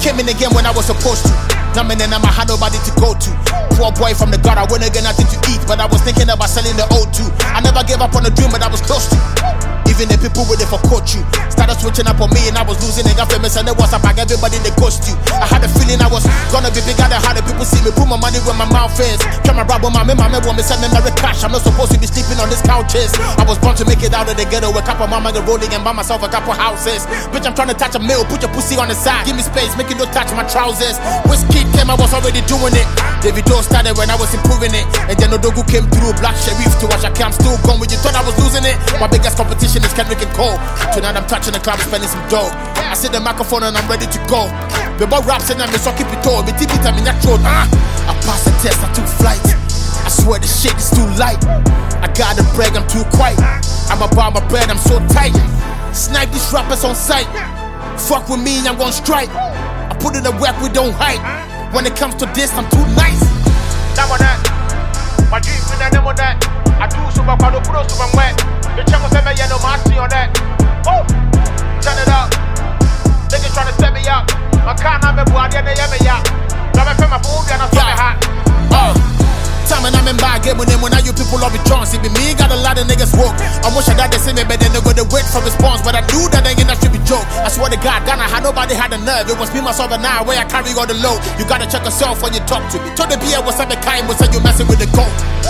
Came in again when I was supposed to. Now man, I had nobody to go to. Poor boy from the gutter, wouldn't get nothing to eat, but I was thinking about selling the O2. I never gave up on the dream, but I was close to. Even the people with it for coach you started switching up on me, and I was losing it. Got famous and it was about everybody they ghost you. I had a feeling I was gonna be bigger than how the people see me. Put my money where my mouth is. Come and rob my want me send me Mary cash. I'm not supposed to be sleeping on these couches. I was born to make it out of the ghetto. A couple mama get rolling and buy myself a couple houses. Bitch, I'm trying to touch a meal. Put your pussy on the side. Give me space, make it no touch my trousers. Whiskey came, I was already doing it. David Doe started when I was improving it. And then Odogu came through. Black Sheriff to watch. I'm still going. When you thought I was losing it, my biggest competition is Kendrick and Cole. Tonight I'm touching the club, spending some dough. I sit the microphone and I'm ready to go. The boy raps and I'm so keep it all. Me TV time in that throat. I passed the test, I took flight. I swear the shit is too light. I got the bread, I'm too quiet. I'm about my bread, I'm so tight. Snipe these rappers on sight. Fuck with me, I'm gonna strike. I put in the work, we don't hide. When it comes to this, I'm too nice. That one that. My dream with that name on that. I do super palo pro super wet. The channel said me no mercy on that. Oh, turn it up. They just trying to set me up. My car now me boy they me ya. Now me feel my food and I feel my hot. Time and I'm in bad game with them when now you people love me chance. It be me, got a lot of niggas woke. I wish I got the same, but then they go to wait for response. But I knew that ain't enough to be joke. I swear to God, Ghana had nobody had the nerve. It was me, myself, and I where I carry all the load. You gotta check yourself when you talk to me. Told the BA what's up the kind, was you messing with the code.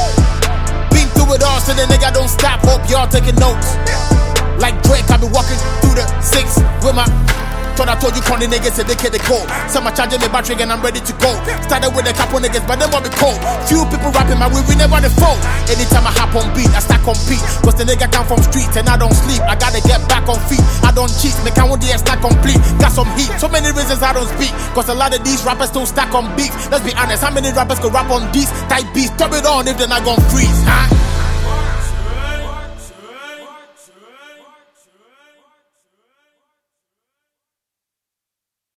Been through it all, so the nigga don't stop. Hope y'all taking notes. Like Drake, I be walking through the 6 with my. Thought I told you corny niggas said they can't go. Some are charging me battery and I'm ready to go. Started with a couple niggas, but them want me cold. Few people rapping my way, we never the fold. Anytime I hop on beat, I start compete. Cause the nigga come from streets and I don't sleep. I gotta get back on feet. I don't cheat, make I want the not complete. Got some heat, so many reasons I don't speak. Cause a lot of these rappers don't stack on beef. Let's be honest, how many rappers could rap on these type beats? Turn it on if they're not gon' freeze, huh?